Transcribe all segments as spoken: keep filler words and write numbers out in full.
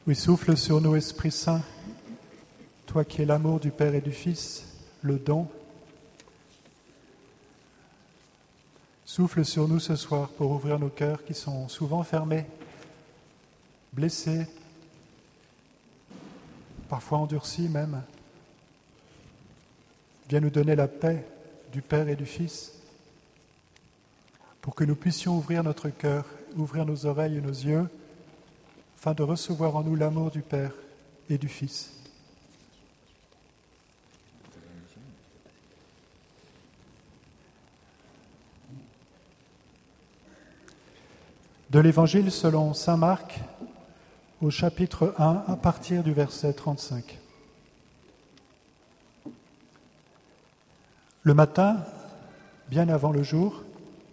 Oui, souffle sur nous, Esprit Saint, toi qui es l'amour du Père et du Fils, le don. Souffle sur nous ce soir pour ouvrir nos cœurs qui sont souvent fermés, blessés, parfois endurcis même. Viens nous donner la paix du Père et du Fils pour que nous puissions ouvrir notre cœur, ouvrir nos oreilles et nos yeux afin de recevoir en nous l'amour du Père et du Fils. De l'Évangile selon saint Marc, au chapitre un, à partir du verset trente-cinq. Le matin, bien avant le jour,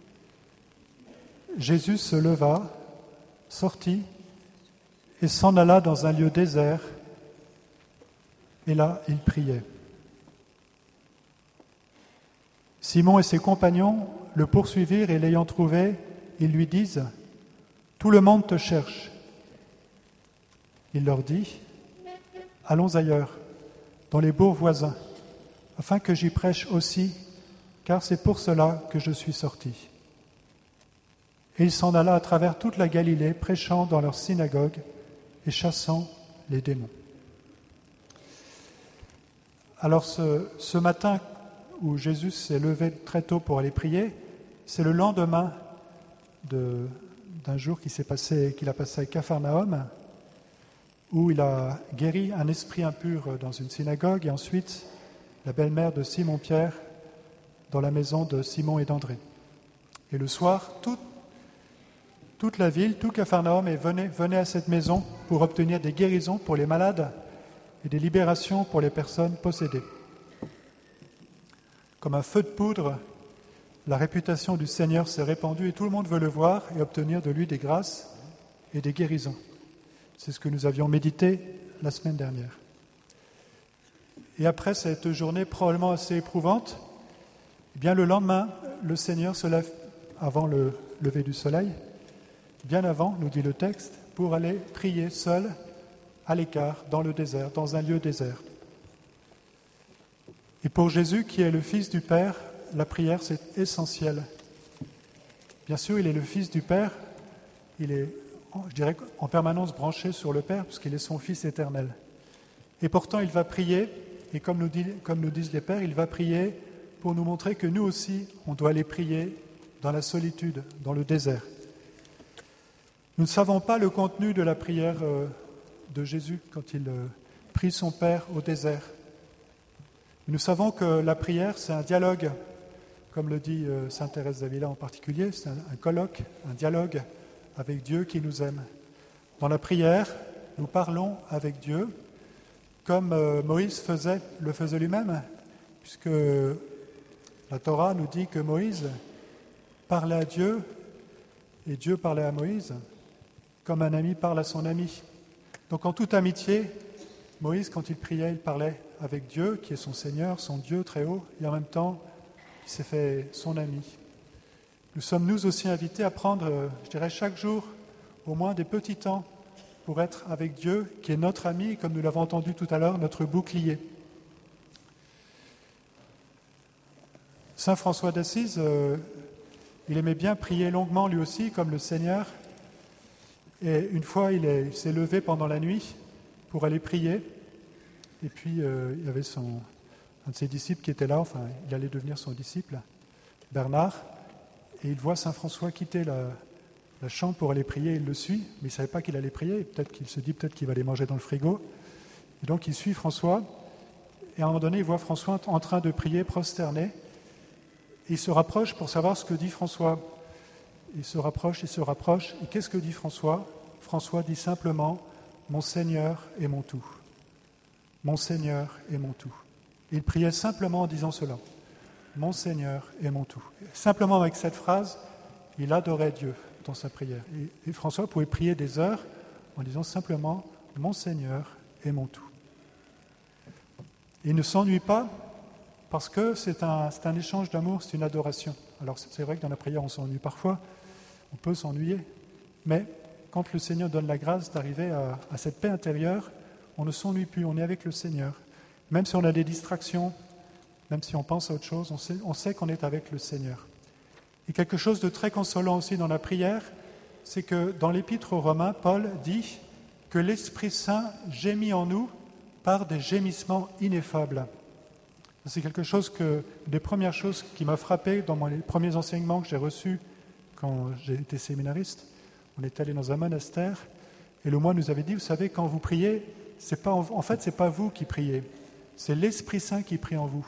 Jésus se leva, sortit et s'en alla dans un lieu désert, et là, il priait. Simon et ses compagnons le poursuivirent et l'ayant trouvé, ils lui disent « Tout le monde te cherche ». Il leur dit « Allons ailleurs, dans les bourgs voisins, afin que j'y prêche aussi, car c'est pour cela que je suis sorti. » Et il s'en alla à travers toute la Galilée, prêchant dans leur synagogue et chassant les démons. Alors ce, ce matin où Jésus s'est levé très tôt pour aller prier, c'est le lendemain de, d'un jour qui s'est passé, qu'il a passé à Capharnaüm, où il a guéri un esprit impur dans une synagogue, et ensuite la belle-mère de Simon-Pierre dans la maison de Simon et d'André. Et le soir, tout, toute la ville, tout Capharnaüm venait, venait à cette maison pour obtenir des guérisons pour les malades et des libérations pour les personnes possédées. Comme un feu de poudre, la réputation du Seigneur s'est répandue et tout le monde veut le voir et obtenir de lui des grâces et des guérisons. C'est ce que nous avions médité la semaine dernière. Et après cette journée probablement assez éprouvante, eh bien le lendemain, le Seigneur se lève avant le lever du soleil, bien avant, nous dit le texte, pour aller prier seul, à l'écart, dans le désert, dans un lieu désert. Et pour Jésus, qui est le Fils du Père, la prière, c'est essentiel. Bien sûr, il est le Fils du Père, il est, je dirais, en permanence branché sur le Père, puisqu'il est son Fils éternel. Et pourtant, il va prier, et comme nous, dit, comme nous disent les Pères, il va prier pour nous montrer que nous aussi, on doit aller prier dans la solitude, dans le désert. Nous ne savons pas le contenu de la prière de Jésus quand il prie son Père au désert. Nous savons que la prière, c'est un dialogue, comme le dit sainte Thérèse d'Avila en particulier, c'est un, un colloque, un dialogue avec Dieu qui nous aime. Dans la prière, nous parlons avec Dieu, comme Moïse faisait, le faisait lui-même, puisque la Torah nous dit que Moïse parlait à Dieu et Dieu parlait à Moïse, comme un ami parle à son ami. Donc en toute amitié, Moïse, quand il priait, il parlait avec Dieu, qui est son Seigneur, son Dieu très haut, et en même temps, il s'est fait son ami. Nous sommes nous aussi invités à prendre, je dirais, chaque jour, au moins des petits temps, pour être avec Dieu, qui est notre ami, comme nous l'avons entendu tout à l'heure, notre bouclier. Saint François d'Assise, euh, il aimait bien prier longuement lui aussi, comme le Seigneur. Et une fois, il, est, il s'est levé pendant la nuit pour aller prier. Et puis, euh, il y avait son, un de ses disciples qui était là, enfin, il allait devenir son disciple, Bernard. Et il voit Saint François quitter la, la chambre pour aller prier. Il le suit, mais il ne savait pas qu'il allait prier. Peut-être qu'il se dit peut-être qu'il va aller manger dans le frigo. Et donc, il suit François. Et à un moment donné, il voit François en train de prier, prosterné. Et il se rapproche pour savoir ce que dit François. Il se rapproche, il se rapproche. Et qu'est-ce que dit François ? François dit simplement « Mon Seigneur est mon tout. Mon Seigneur est mon tout. » Il priait simplement en disant cela. « Mon Seigneur est mon tout. » Simplement avec cette phrase, il adorait Dieu dans sa prière. Et, et François pouvait prier des heures en disant simplement « Mon Seigneur est mon tout. » Il ne s'ennuie pas parce que c'est un, c'est un échange d'amour, c'est une adoration. Alors c'est vrai que dans la prière, on s'ennuie parfois, on peut s'ennuyer, mais quand le Seigneur donne la grâce d'arriver à, à cette paix intérieure, on ne s'ennuie plus, on est avec le Seigneur. Même si on a des distractions, même si on pense à autre chose, on sait, on sait qu'on est avec le Seigneur. Et quelque chose de très consolant aussi dans la prière, c'est que dans l'Épître aux Romains, Paul dit que l'Esprit Saint gémit en nous par des gémissements ineffables. C'est quelque chose que, des premières choses qui m'a frappé dans mon, les premiers enseignements que j'ai reçus quand j'ai été séminariste. On est allé dans un monastère et le moine nous avait dit, vous savez, quand vous priez, c'est pas, en fait, ce n'est pas vous qui priez, c'est l'Esprit Saint qui prie en vous.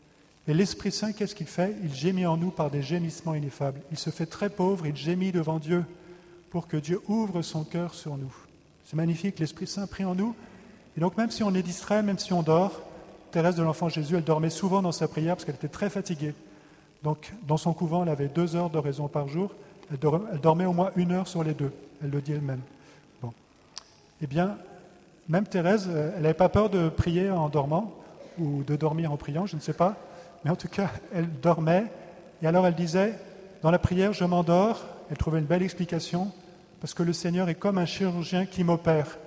Et l'Esprit Saint, qu'est-ce qu'il fait? Il gémit en nous par des gémissements ineffables. Il se fait très pauvre, il gémit devant Dieu pour que Dieu ouvre son cœur sur nous. C'est magnifique, l'Esprit Saint prie en nous. Et donc même si on est distrait, même si on dort, Thérèse de l'Enfant Jésus, elle dormait souvent dans sa prière parce qu'elle était très fatiguée. Donc dans son couvent, elle avait deux heures d'oraison par jour. Elle dormait au moins une heure sur les deux. Elle le dit elle-même. Bon. Eh bien, même Thérèse, elle n'avait pas peur de prier en dormant ou de dormir en priant, je ne sais pas. Mais en tout cas, elle dormait. Et alors elle disait, dans la prière, je m'endors. Elle trouvait une belle explication parce que le Seigneur est comme un chirurgien qui m'opère.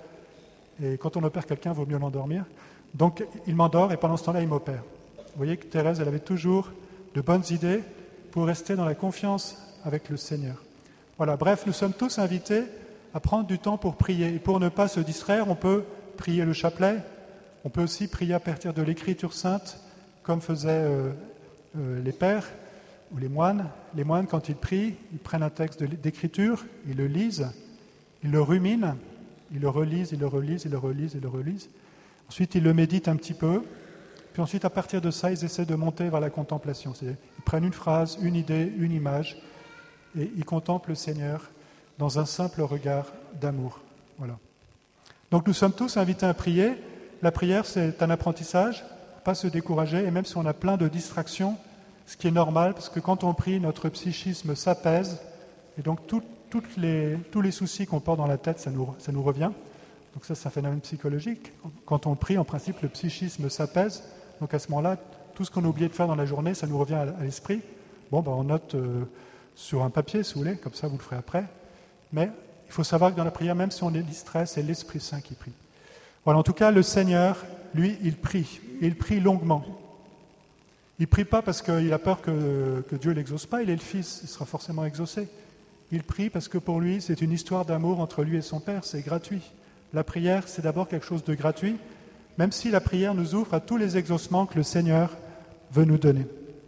Et quand on opère quelqu'un, il vaut mieux l'endormir. Donc, il m'endort et pendant ce temps-là, il m'opère. Vous voyez que Thérèse, elle avait toujours de bonnes idées pour rester dans la confiance avec le Seigneur. Voilà, bref, nous sommes tous invités à prendre du temps pour prier. Et pour ne pas se distraire, on peut prier le chapelet, on peut aussi prier à partir de l'Écriture sainte, comme faisaient euh, euh, les pères ou les moines. Les moines, quand ils prient, ils prennent un texte d'Écriture, ils le lisent, ils le ruminent, ils le relisent, ils le relisent, ils le relisent, ils le relisent. Ensuite, ils le méditent un petit peu. Puis ensuite, à partir de ça, ils essaient de monter vers la contemplation. C'est-à-dire, ils prennent une phrase, une idée, une image, et ils contemplent le Seigneur dans un simple regard d'amour. Voilà. Donc nous sommes tous invités à prier. La prière, c'est un apprentissage, il ne faut pas se décourager, et même si on a plein de distractions, ce qui est normal, parce que quand on prie, notre psychisme s'apaise, et donc tout, toutes les, tous les soucis qu'on porte dans la tête, ça nous, ça nous revient. Donc ça, c'est un phénomène psychologique. Quand on prie, en principe, le psychisme s'apaise. Donc à ce moment-là, tout ce qu'on a oublié de faire dans la journée, ça nous revient à l'esprit. Bon, ben on note euh, sur un papier, si vous voulez, comme ça vous le ferez après. Mais il faut savoir que dans la prière, même si on est distrait, c'est l'Esprit Saint qui prie. Voilà, en tout cas, le Seigneur, lui, il prie. Et il prie longuement. Il ne prie pas parce qu'il a peur que, que Dieu ne l'exauce pas. Il est le Fils, il sera forcément exaucé. Il prie parce que pour lui, c'est une histoire d'amour entre lui et son Père, c'est gratuit. La prière, c'est d'abord quelque chose de gratuit, même si la prière nous ouvre à tous les exaucements que le Seigneur veut nous donner.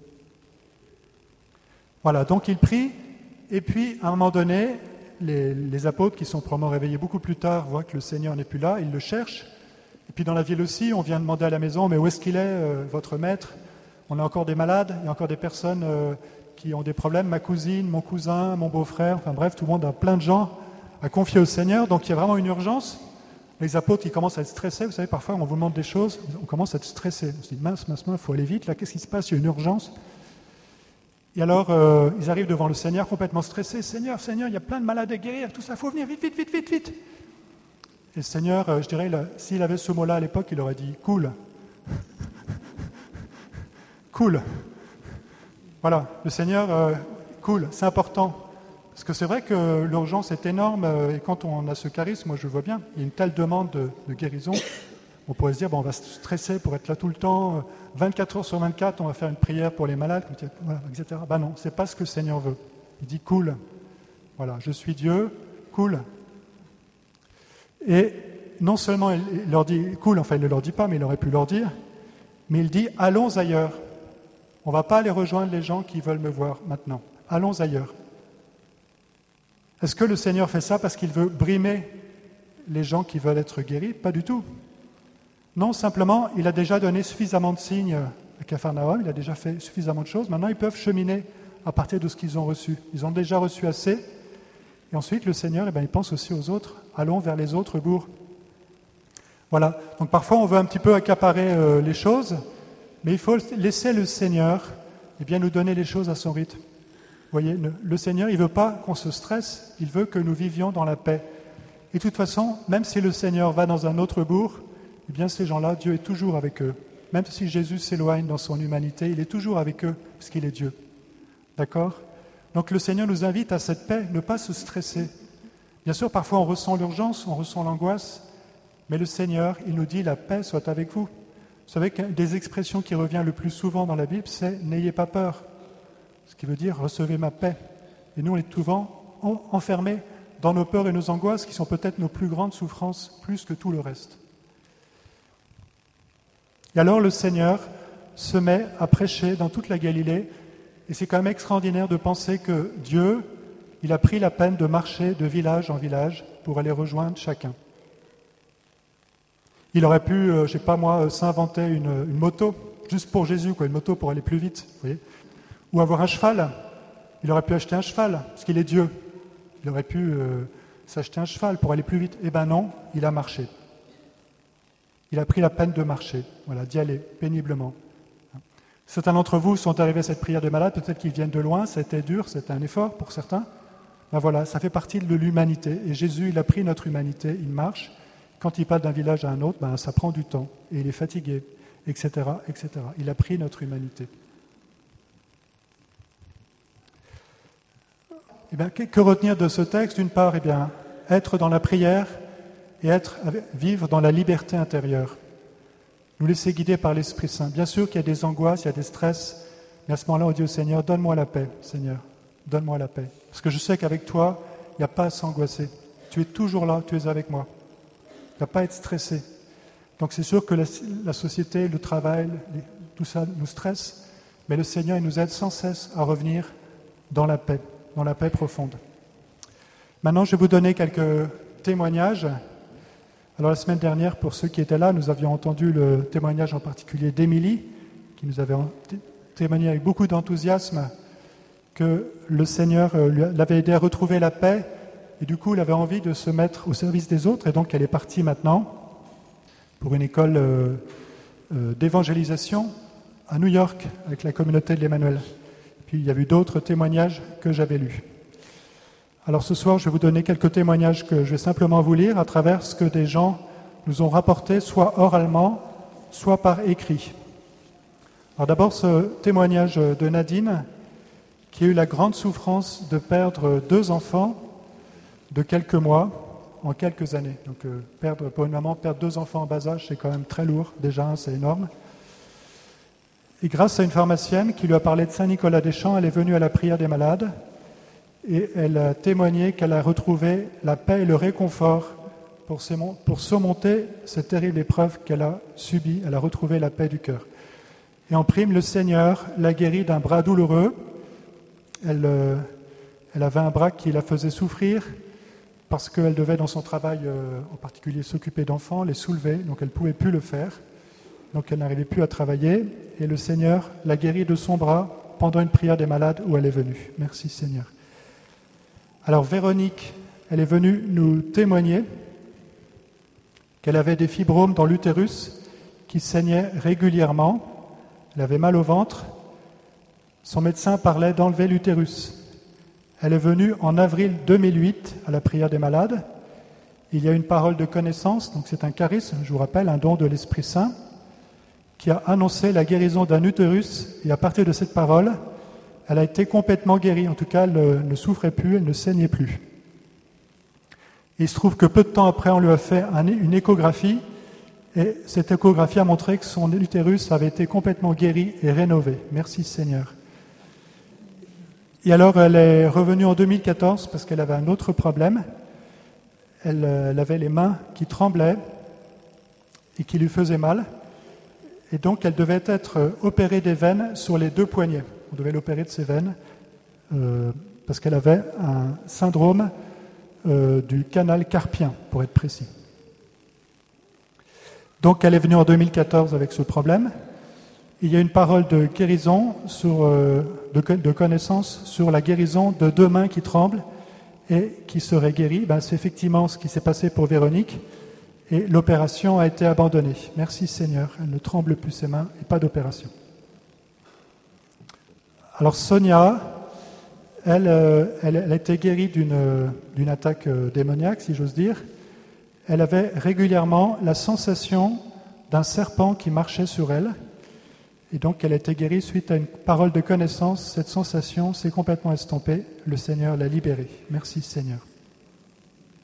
Voilà, donc il prie, et puis à un moment donné, les, les apôtres qui sont probablement réveillés beaucoup plus tard voient que le Seigneur n'est plus là, ils le cherchent. Et puis dans la ville aussi, on vient demander à la maison, mais où est-ce qu'il est, euh, votre maître? On a encore des malades, il y a encore des personnes euh, qui ont des problèmes, ma cousine, mon cousin, mon beau-frère, enfin bref, tout le monde a plein de gens à confier au Seigneur, donc il y a vraiment une urgence. Les apôtres, ils commencent à être stressés. Vous savez, parfois, on vous demande des choses, on commence à être stressé. On se dit, mince, mince, mince, il faut aller vite. Là, qu'est-ce qui se passe? Il y a une urgence. Et alors, euh, ils arrivent devant le Seigneur complètement stressés. Seigneur, Seigneur, il y a plein de malades à guérir, tout ça, il faut venir vite, vite, vite, vite, vite. Et le Seigneur, euh, je dirais, là, s'il avait ce mot-là à l'époque, il aurait dit, cool. Cool. Voilà, le Seigneur, euh, cool, c'est important. Parce que c'est vrai que l'urgence est énorme et quand on a ce charisme, moi je le vois bien, il y a une telle demande de, de guérison, on pourrait se dire, bon, on va se stresser pour être là tout le temps, vingt-quatre heures sur vingt-quatre, on va faire une prière pour les malades, voilà, et cetera. Ben non, c'est pas ce que le Seigneur veut. Il dit, cool, voilà, je suis Dieu, cool. Et non seulement il leur dit, cool, enfin il ne leur dit pas, mais il aurait pu leur dire, mais il dit, allons ailleurs. On ne va pas aller rejoindre les gens qui veulent me voir maintenant. Allons ailleurs. Est-ce que le Seigneur fait ça parce qu'il veut brimer les gens qui veulent être guéris? Pas du tout. Non, simplement, il a déjà donné suffisamment de signes à Capharnaüm, il a déjà fait suffisamment de choses. Maintenant, ils peuvent cheminer à partir de ce qu'ils ont reçu. Ils ont déjà reçu assez. Et ensuite, le Seigneur, eh bien, il pense aussi aux autres. Allons vers les autres bourgs. Voilà. Donc parfois, on veut un petit peu accaparer euh, les choses, mais il faut laisser le Seigneur eh bien, nous donner les choses à son rythme. Vous voyez, le Seigneur, il ne veut pas qu'on se stresse, il veut que nous vivions dans la paix. Et de toute façon, même si le Seigneur va dans un autre bourg, eh bien ces gens-là, Dieu est toujours avec eux. Même si Jésus s'éloigne dans son humanité, il est toujours avec eux, parce qu'il est Dieu. D'accord? Donc le Seigneur nous invite à cette paix, ne pas se stresser. Bien sûr, parfois on ressent l'urgence, on ressent l'angoisse, mais le Seigneur, il nous dit « la paix soit avec vous ». Vous savez qu'une des expressions qui revient le plus souvent dans la Bible, c'est « n'ayez pas peur », ce qui veut dire « recevez ma paix ». Et nous, on est souvent enfermés dans nos peurs et nos angoisses, qui sont peut-être nos plus grandes souffrances, plus que tout le reste. Et alors le Seigneur se met à prêcher dans toute la Galilée, et c'est quand même extraordinaire de penser que Dieu, il a pris la peine de marcher de village en village pour aller rejoindre chacun. Il aurait pu, euh, je ne sais pas moi, s'inventer une, une moto, juste pour Jésus, quoi, une moto pour aller plus vite, vous voyez, ou avoir un cheval. Il aurait pu acheter un cheval, parce qu'il est Dieu. Il aurait pu euh, s'acheter un cheval pour aller plus vite. Eh bien non, il a marché. Il a pris la peine de marcher, voilà, d'y aller péniblement. Certains d'entre vous sont arrivés à cette prière des malades, peut-être qu'ils viennent de loin, c'était dur, c'était un effort pour certains. Ben voilà, ça fait partie de l'humanité. Et Jésus, il a pris notre humanité, il marche. Quand il passe d'un village à un autre, ben, ça prend du temps, et il est fatigué, et cetera, et cetera. Il a pris notre humanité. Eh bien, que retenir de ce texte? D'une part, eh bien, être dans la prière et être, vivre dans la liberté intérieure. Nous laisser guider par l'Esprit Saint. Bien sûr qu'il y a des angoisses, il y a des stress, mais à ce moment-là, on dit au Seigneur, donne-moi la paix, Seigneur, donne-moi la paix. Parce que je sais qu'avec toi, il n'y a pas à s'angoisser. Tu es toujours là, tu es avec moi. Il n'y a pas à être stressé. Donc c'est sûr que la, la société, le travail, les, tout ça nous stresse, mais le Seigneur, il nous aide sans cesse à revenir dans la paix, dans la paix profonde. Maintenant, je vais vous donner quelques témoignages. Alors la semaine dernière, pour ceux qui étaient là, nous avions entendu le témoignage en particulier d'Émilie, qui nous avait témoigné avec beaucoup d'enthousiasme que le Seigneur l'avait aidé à retrouver la paix, et du coup, elle avait envie de se mettre au service des autres, et donc elle est partie maintenant pour une école euh, euh, d'évangélisation à New York, avec la communauté de l'Emmanuel. Puis il y a eu d'autres témoignages que j'avais lus. Alors ce soir, je vais vous donner quelques témoignages que je vais simplement vous lire à travers ce que des gens nous ont rapporté, soit oralement, soit par écrit. Alors d'abord, ce témoignage de Nadine, qui a eu la grande souffrance de perdre deux enfants de quelques mois en quelques années. Donc euh, perdre, pour une maman, perdre deux enfants en bas âge, c'est quand même très lourd, déjà, hein, c'est énorme. Et grâce à une pharmacienne qui lui a parlé de Saint-Nicolas-des-Champs, elle est venue à la prière des malades, et elle a témoigné qu'elle a retrouvé la paix et le réconfort pour, pour surmonter cette terrible épreuve qu'elle a subie. Elle a retrouvé la paix du cœur. Et en prime, le Seigneur l'a guérie d'un bras douloureux. Elle, euh, elle avait un bras qui la faisait souffrir parce qu'elle devait dans son travail, euh, en particulier s'occuper d'enfants, les soulever, donc elle ne pouvait plus le faire. Donc elle n'arrivait plus à travailler. Et le Seigneur l'a guérie de son bras pendant une prière des malades où elle est venue. Merci Seigneur. Alors Véronique, elle est venue nous témoigner qu'elle avait des fibromes dans l'utérus qui saignaient régulièrement. Elle avait mal au ventre. Son médecin parlait d'enlever l'utérus. Elle est venue en avril deux mille huit à la prière des malades. Il y a une parole de connaissance, donc c'est un charisme, je vous rappelle, un don de l'Esprit Saint, qui a annoncé la guérison d'un utérus. Et à partir de cette parole, elle a été complètement guérie. En tout cas, elle ne souffrait plus, elle ne saignait plus. Et il se trouve que peu de temps après, on lui a fait un, une échographie. Et cette échographie a montré que son utérus avait été complètement guéri et rénové. Merci Seigneur. Et alors, elle est revenue en deux mille quatorze parce qu'elle avait un autre problème. Elle, elle avait les mains qui tremblaient et qui lui faisaient mal. Et donc, elle devait être opérée des veines sur les deux poignets. On devait l'opérer de ses veines euh, parce qu'elle avait un syndrome euh, du canal carpien, pour être précis. Donc, elle est venue en deux mille quatorze avec ce problème. Il y a une parole de guérison, sur, euh, de, de connaissance sur la guérison de deux mains qui tremblent et qui seraient guéries. Ben, c'est effectivement ce qui s'est passé pour Véronique. Et l'opération a été abandonnée. Merci Seigneur, elle ne tremble plus ses mains et pas d'opération. Alors Sonia, elle, euh, elle, elle a été guérie d'une, d'une attaque euh, démoniaque, si j'ose dire. Elle avait régulièrement la sensation d'un serpent qui marchait sur elle. Et donc elle a été guérie suite à une parole de connaissance. Cette sensation s'est complètement estompée. Le Seigneur l'a libérée. Merci Seigneur.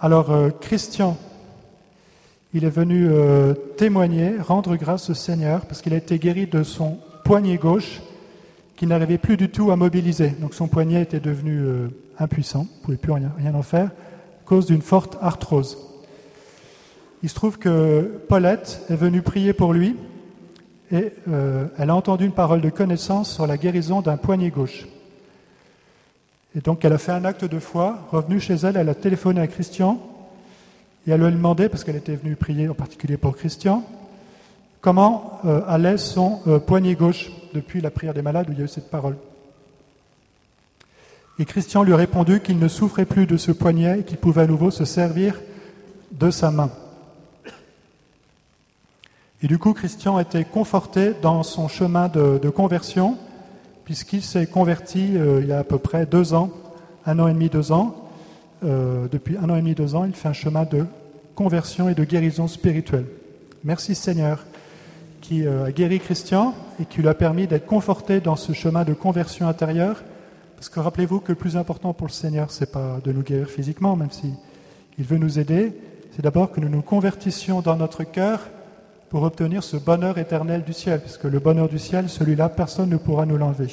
Alors, euh, Christian, il est venu euh, témoigner, rendre grâce au Seigneur, parce qu'il a été guéri de son poignet gauche, qu'il n'arrivait plus du tout à mobiliser. Donc son poignet était devenu euh, impuissant, il ne pouvait plus rien, rien en faire, à cause d'une forte arthrose. Il se trouve que Paulette est venue prier pour lui, et euh, elle a entendu une parole de connaissance sur la guérison d'un poignet gauche. Et donc elle a fait un acte de foi, revenue chez elle, elle a téléphoné à Christian, et elle lui a demandé, parce qu'elle était venue prier en particulier pour Christian, comment euh, allait son euh, poignet gauche depuis la prière des malades où il y a eu cette parole. Et Christian lui a répondu qu'il ne souffrait plus de ce poignet et qu'il pouvait à nouveau se servir de sa main. Et du coup, Christian a été conforté dans son chemin de, de conversion, puisqu'il s'est converti euh, il y a à peu près deux ans, un an et demi, deux ans. Euh, depuis un an et demi, deux ans, il fait un chemin de conversion et de guérison spirituelle. Merci Seigneur, qui euh, a guéri Christian et qui lui a permis d'être conforté dans ce chemin de conversion intérieure. Parce que rappelez-vous que le plus important pour le Seigneur, c'est pas de nous guérir physiquement, même si il veut nous aider, c'est d'abord que nous nous convertissions dans notre cœur pour obtenir ce bonheur éternel du ciel, parce que le bonheur du ciel, celui-là, personne ne pourra nous l'enlever.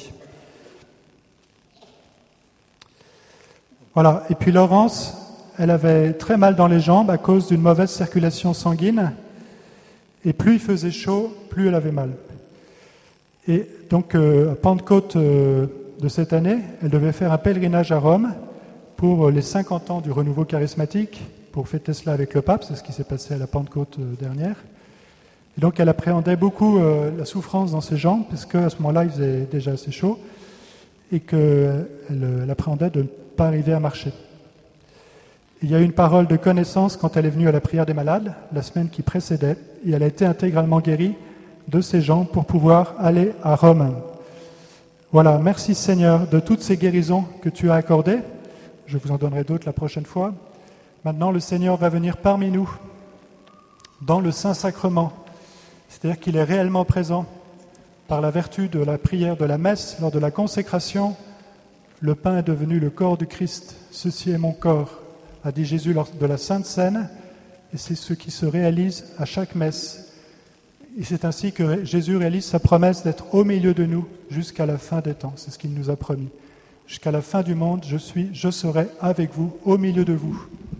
Voilà, et puis Laurence, elle avait très mal dans les jambes à cause d'une mauvaise circulation sanguine, et plus il faisait chaud, plus elle avait mal. Et donc, euh, à Pentecôte euh, de cette année, elle devait faire un pèlerinage à Rome pour les cinquante ans du renouveau charismatique, pour fêter cela avec le pape, c'est ce qui s'est passé à la Pentecôte euh, dernière. Et donc elle appréhendait beaucoup euh, la souffrance dans ses jambes, parce qu'à ce moment-là, il faisait déjà assez chaud, et qu'elle elle appréhendait de ne pas arriver à marcher. Il y a eu une parole de connaissance quand elle est venue à la prière des malades, la semaine qui précédait, et elle a été intégralement guérie de ses jambes pour pouvoir aller à Rome. Voilà, merci Seigneur de toutes ces guérisons que tu as accordées. Je vous en donnerai d'autres la prochaine fois. Maintenant, le Seigneur va venir parmi nous, dans le Saint-Sacrement. C'est-à-dire qu'il est réellement présent par la vertu de la prière de la messe, lors de la consécration. Le pain est devenu le corps du Christ. Ceci est mon corps, a dit Jésus lors de la Sainte Seine, et c'est ce qui se réalise à chaque messe. Et c'est ainsi que Jésus réalise sa promesse d'être au milieu de nous jusqu'à la fin des temps. C'est ce qu'il nous a promis. Jusqu'à la fin du monde, je suis, je serai avec vous, au milieu de vous.